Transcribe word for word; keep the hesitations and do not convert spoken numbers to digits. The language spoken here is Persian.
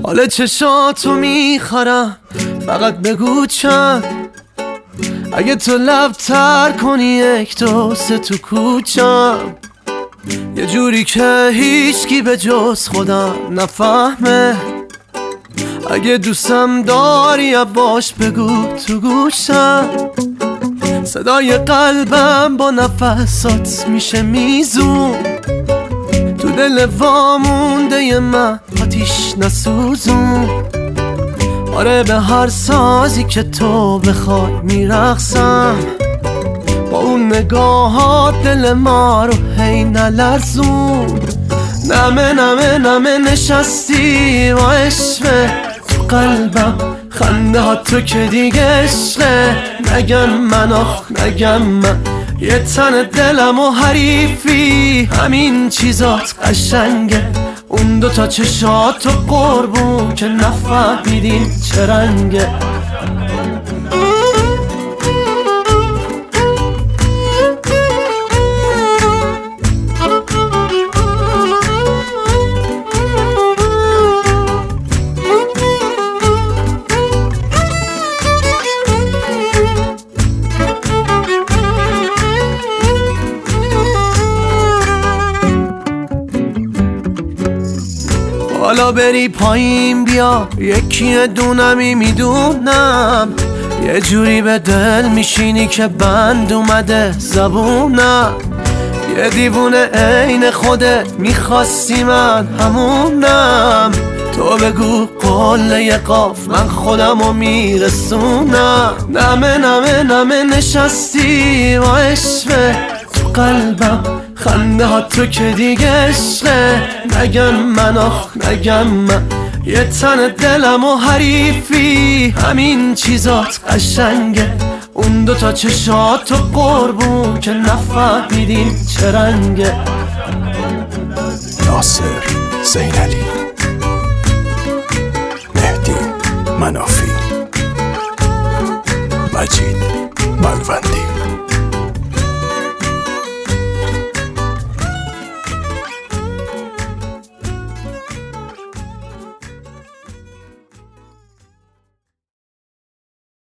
حال چشاتو میخرم، فقط بگو چند. اگه تو لب تر کنی یک دو سه تو کوچم، یه جوری که هیچکی به جز خودم نفهمه. اگه دوستم داری باش بگو تو گوشم، صدای قلبم با نفسات میشه میزون. تو دل وامونده من آتیش نسوزون. آره به هر سازی که تو بخوای میرقصم، با اون نگاهات دل ما رو هی نلرزون. نمه نمه نمه نشستی با عشقه تو قلبم، خنده ها تو که دیگه عشقه. نگم من آخ نگم من، یه تن دلم و حریفی، همین چیزات قشنگه. اون دوتا چشات و قربون که نفهمیدیم چه رنگه. حالا بری پایین بیا، یکی دونمی میدونم. یه جوری به دل میشینی که بند اومده زبونم. یه دیوونه عین خودت میخواستی من همونم. تو بگو قله قاف من خودمو میرسونم. نمه نمه نمه نشستی با عشقه تو قلبم، خنده ها تو که دیگه عشقه. نگم من آخ نگم من، یه تن دلم و حریفی، همین چیزات قشنگه. اون دوتا چشات و قربون که نفهمیدیم چه رنگه. ناصر زینعلی، مهدی منافی، مجید ملوند.